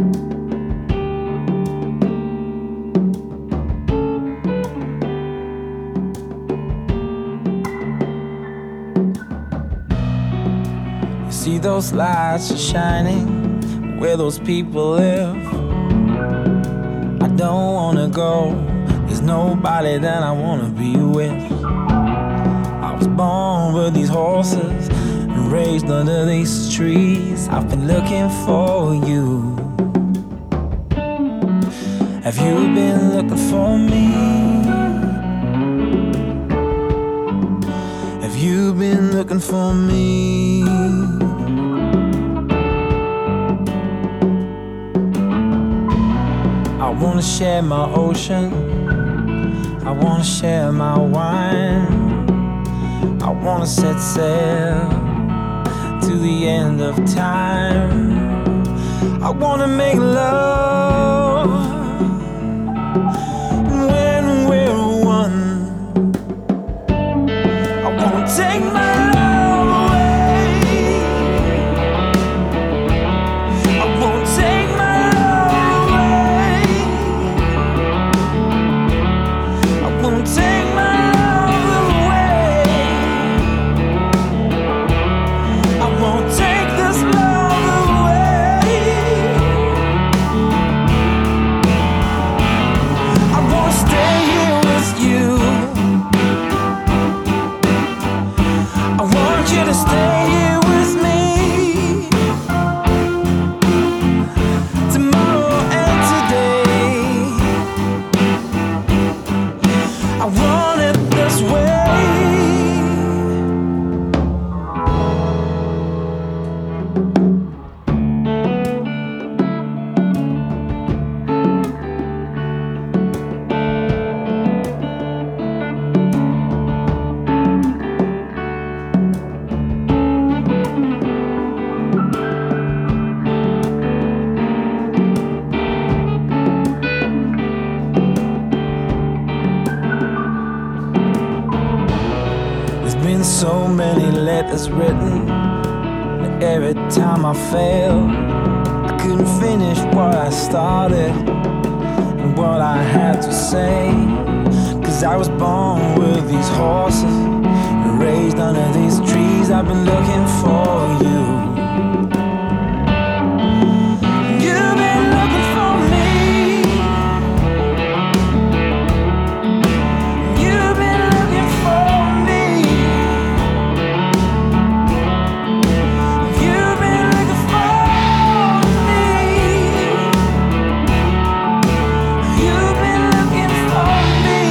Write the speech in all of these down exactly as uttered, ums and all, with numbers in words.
See those lights are shining where those people live. I don't wanna go, there's nobody that I wanna be with. I was born with these horses and raised under these trees. I've been looking for you. Have you been looking for me? Have you been looking for me? I wanna share my ocean, I wanna share my wine, I wanna set sail to the end of time. I wanna make love when we're one. I wanna take my love away. I won't take my love away. I won't take my love away. I won't take this love away. I wanna stay here with you. I want you to stay here with me tomorrow and today. I want it this way. There's been so many letters written, and every time I fail, I couldn't finish what I started and what I had to say. Cause I was born with these horses and raised under these trees. I've been looking for you. You've been looking for me. You've been looking for me. You've been looking for me. You've been looking for me.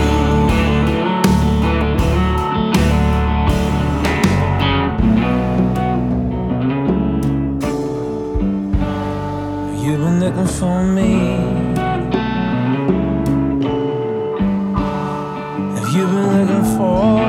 You've been looking for me. Have you been looking for